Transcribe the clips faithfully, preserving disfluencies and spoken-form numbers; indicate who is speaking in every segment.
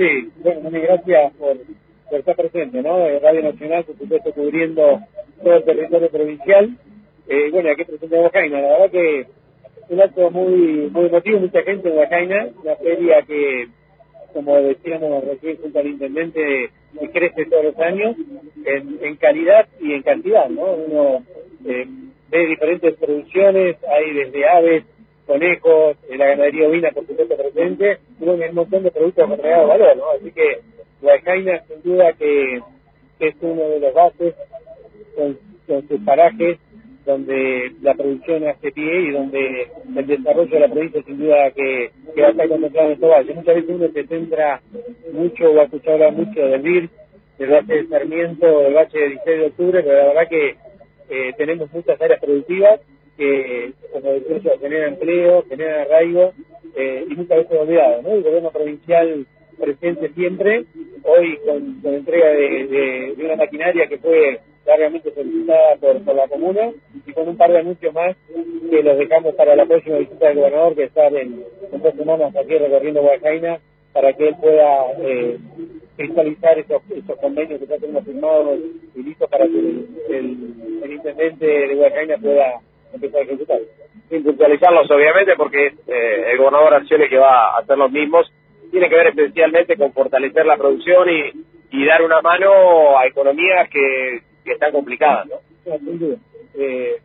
Speaker 1: Sí, bueno, Moni, gracias por, por estar presente, ¿no? Eh, Radio Nacional, por supuesto, cubriendo todo el territorio provincial. Eh, bueno, aquí presente Huacaina, la verdad que un acto muy muy emotivo, mucha gente en Huacaina, una feria que, como decíamos recién junto al intendente, que crece todos los años en, en calidad y en cantidad, ¿no? Uno eh, ve diferentes producciones, hay desde aves, conejos, eh, la ganadería ovina, por supuesto, presente, y bueno, hay un montón de productos con agregado valor, ¿no? Así que Huacaina, sin duda, que, que es uno de los bases con, con sus parajes donde la producción hace pie y donde el desarrollo de la provincia sin duda que, que va a estar contemplado en estos valles. Muchas veces uno se centra mucho o ha escuchado hablar mucho del V I R, del Valle de Sarmiento, del Valle de dieciséis de octubre, pero la verdad que eh, tenemos muchas áreas productivas que, como decía yo, generan empleo, generan arraigo eh, y muchas veces olvidado, ¿no? El gobierno provincial presente siempre, hoy con, con entrega de, de, de una maquinaria que fue largamente solicitada por, por la comuna y con un par de anuncios más que los dejamos para la próxima visita del gobernador, que está en, en dos semanas aquí recorriendo Huacaina, para que él pueda eh, cristalizar esos, esos convenios que ya tenemos firmados y listos para que el, el, el intendente de Huacaina pueda empezar a ejecutar.
Speaker 2: Sin puntualizarlos, obviamente, porque eh, el gobernador acciones que va a hacer los mismos tiene que ver especialmente con fortalecer la producción y, y dar una mano a economías que, que están complicadas, ¿no?
Speaker 1: No, sin duda. Eh,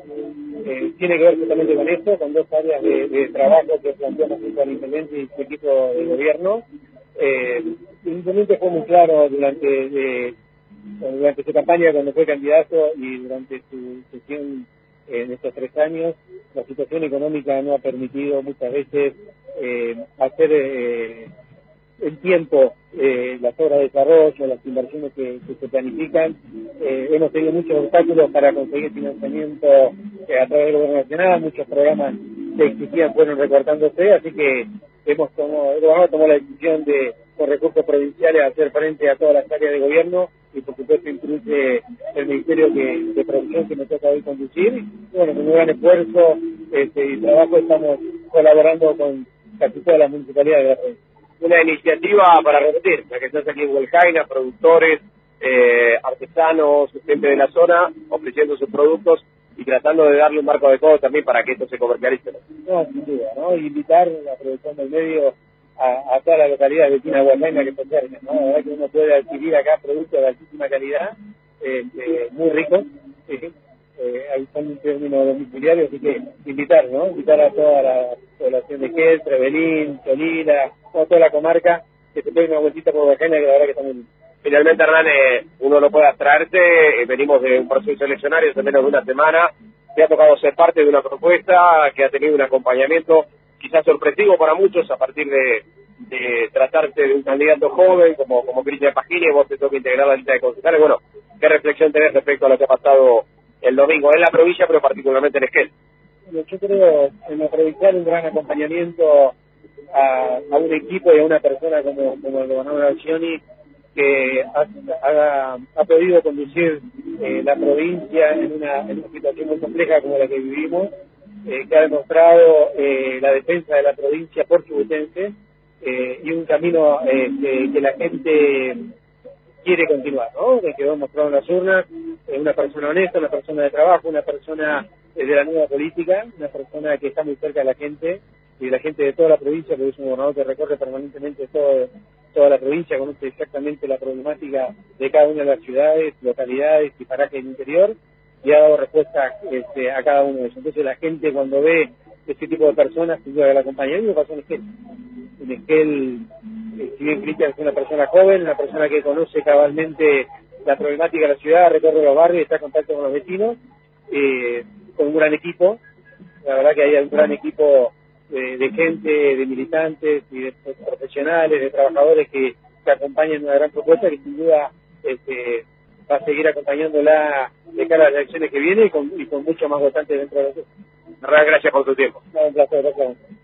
Speaker 1: eh, tiene que ver justamente con esto, con dos áreas de, de trabajo que planteamos junto al intendente y su equipo de gobierno. Eh, el intendente fue muy claro durante eh, durante su campaña cuando fue candidato y durante su sesión en estos tres años. La situación económica no ha permitido muchas veces eh, hacer eh, en tiempo eh, las obras de desarrollo, las inversiones que, que se planifican. Eh, hemos tenido muchos obstáculos para conseguir financiamiento eh, a través del gobierno nacional, muchos programas que existían fueron recortándose, así que hemos tomado, el gobernador tomó la decisión de, con recursos provinciales, hacer frente a todas las áreas de gobierno y por supuesto incluye el Ministerio que, de Producción que me toca hoy conducir. Y, bueno, con un gran esfuerzo este, y trabajo estamos colaborando con casi todas las municipalidades de la provincia.
Speaker 2: Una iniciativa para repetir, la que estás aquí en Huacaina, productores, eh, artesanos, gente de la zona, ofreciendo sus productos y tratando de darle un marco adecuado también para que esto se comercialice.
Speaker 1: No, sin duda, ¿no? Invitar la producción del medio a, a todas las localidades vecinas de Huacaina que se acerquen, ¿no? La verdad que uno puede adquirir acá productos de altísima calidad, eh, eh, muy ricos, ¿sí? Eh, ahí son un término domiciliario, así que invitar, ¿no? Invitar a toda la población de Quel, Trevelín, Cholila, a toda la comarca, que se pegue una vueltita por Huacaina, que la verdad que está muy bien.
Speaker 2: Finalmente, Hernán, eh, uno no puede abstraerse, eh, venimos de un proceso eleccionario hace menos de una semana, me ha tocado ser parte de una propuesta que ha tenido un acompañamiento quizás sorpresivo para muchos a partir de, de tratarse de un candidato joven como, como Cristian Pagini, vos te toca integrar la lista de concejales. Bueno, ¿qué reflexión tenés respecto a lo que ha pasado el domingo en la provincia, pero particularmente en Esquel?
Speaker 1: Bueno, yo creo en la provincial un gran acompañamiento a, a un equipo y a una persona como, como el gobernador Alcioni, que ha, ha, ha podido conducir eh, la provincia en una, en una situación muy compleja como la que vivimos, eh, que ha demostrado eh, la defensa de la provincia por chubutense eh, y un camino eh, que, que la gente quiere continuar, ¿no? Que quedó mostrado en las urnas, eh, una persona honesta, una persona de trabajo, una persona eh, de la nueva política, una persona que está muy cerca de la gente y de la gente de toda la provincia, porque es un gobernador que recorre permanentemente todo, toda la provincia, conoce exactamente la problemática de cada una de las ciudades, localidades y parajes del interior y ha dado respuesta este, a cada uno de ellos. Entonces la gente cuando ve este tipo de personas, sin duda que la acompaña. A mí me pasó en Esquel. En Esquel, eh, si bien Cristian es una persona joven, una persona que conoce cabalmente la problemática de la ciudad, recorre los barrios, está en contacto con los vecinos, eh, con un gran equipo. La verdad que hay un gran equipo de, de gente, de militantes y de profesionales, de trabajadores que, que acompañan una gran propuesta que sin duda este, va a seguir acompañándola de cara a las elecciones que vienen y con, y con mucho más votantes dentro de la ciudad.
Speaker 2: Gracias por tu tiempo.
Speaker 1: No, un placer, gracias.